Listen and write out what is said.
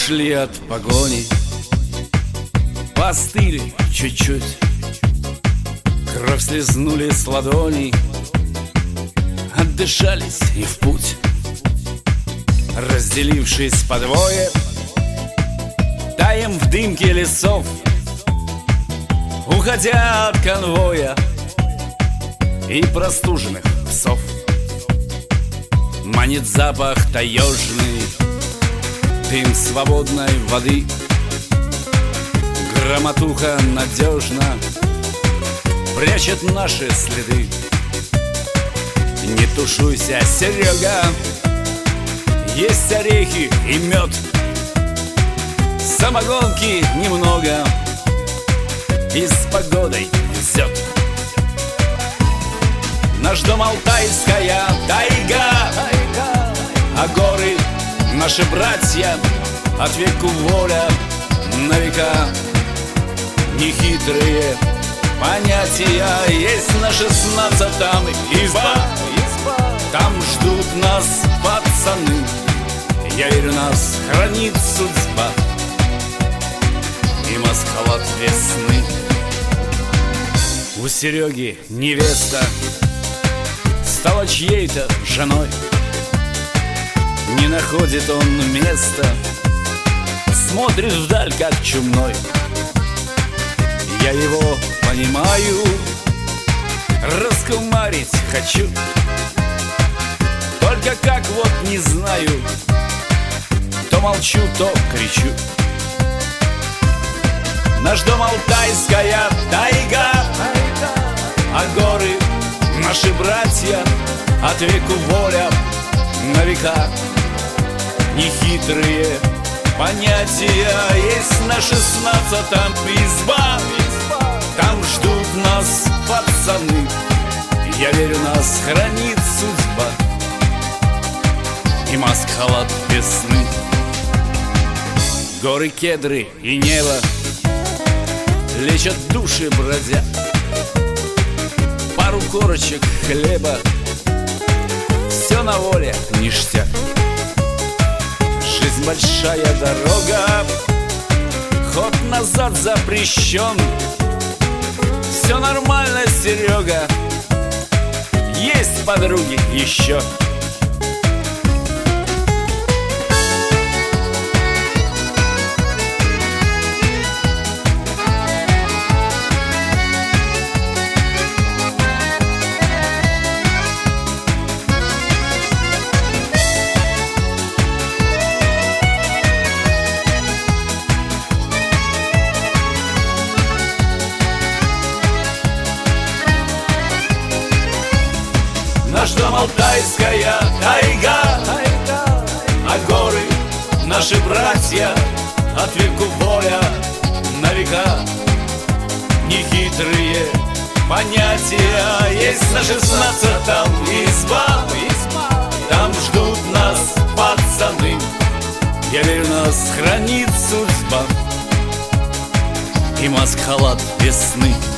Ушли от погони, поостыли чуть-чуть, кровь слезнули с ладоней, отдышались и в путь. Разделившись по двое, таем в дымке лесов, уходя от конвоя и простуженных псов. Манит запах таежный, дым свободной воды, громотуха надежно прячет наши следы. Не тушуйся, Серега, есть орехи и мед, самогонки немного, и с погодой везет. Наш дом алтайская тайга, а горы наши братья, от веку воля на века. Нехитрые понятия есть на 16-м изба. Там ждут нас пацаны, я верю, нас хранит судьба и маскалат весны. У Сереги невеста стала чьей-то женой, не находит он места, смотрит вдаль, как чумной. Я его понимаю, раскумарить хочу, только как вот не знаю, то молчу, то кричу. Наш дом алтайская тайга, а горы наши братья, от веку воля на века. Нехитрые понятия есть на 16-м изба. Там ждут нас пацаны, я верю, нас хранит судьба и маскалат весны. Горы, кедры и небо лечат души бродя, пару корочек хлеба, все на воле ништяк. Жизнь большая дорога, ход назад запрещен. Все нормально, Серега, есть подруги еще. Наш дом алтайская тайга, а горы наши братья, от веку воля на века. Нехитрые понятия есть на 16-м изба. Там ждут нас пацаны, я верю, нас хранит судьба и маскалат весны.